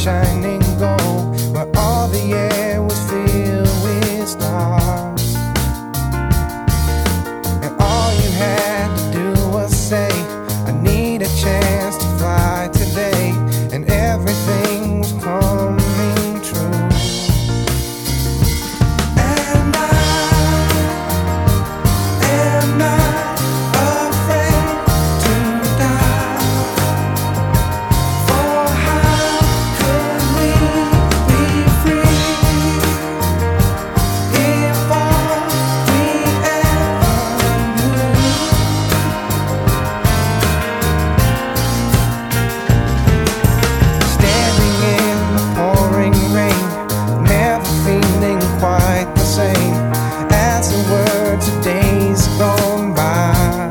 shining gold, where all the air was filled with stars. And all you had to do was say, I need a chance to fly today, and everything was coming true. And I am not afraid to die, for how could we be free if all we ever knew? Standing in the pouring rain, never feeling quite the same as the words of days gone by.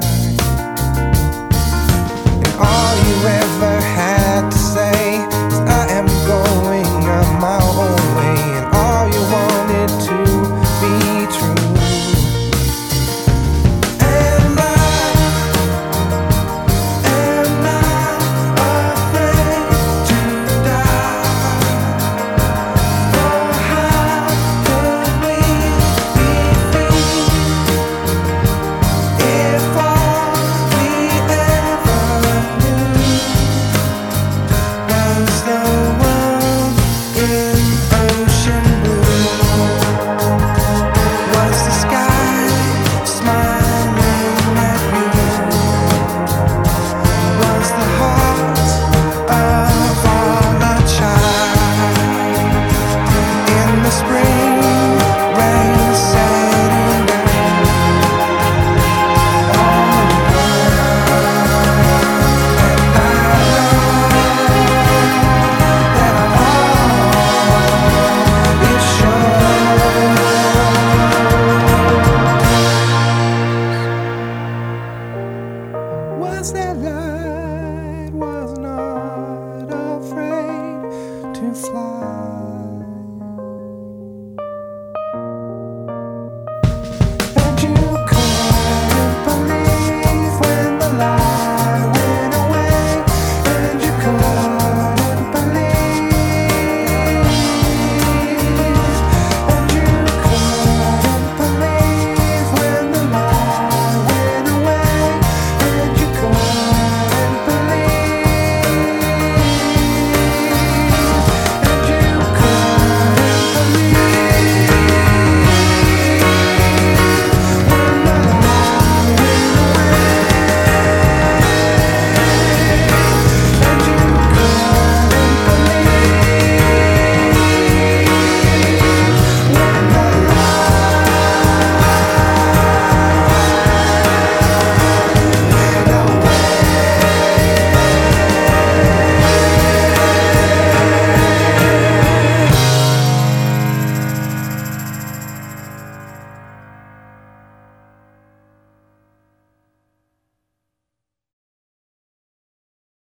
And all you ever had to say is, I am going on my own way, and all you wanted to be true. And I am not afraid to die, for how could we be free if all we ever knew was the world in ocean blue? Was the sky smiling at you? Was the heart of all a child in the spring rain setting down on the world? And I know that all is sure. Was there love?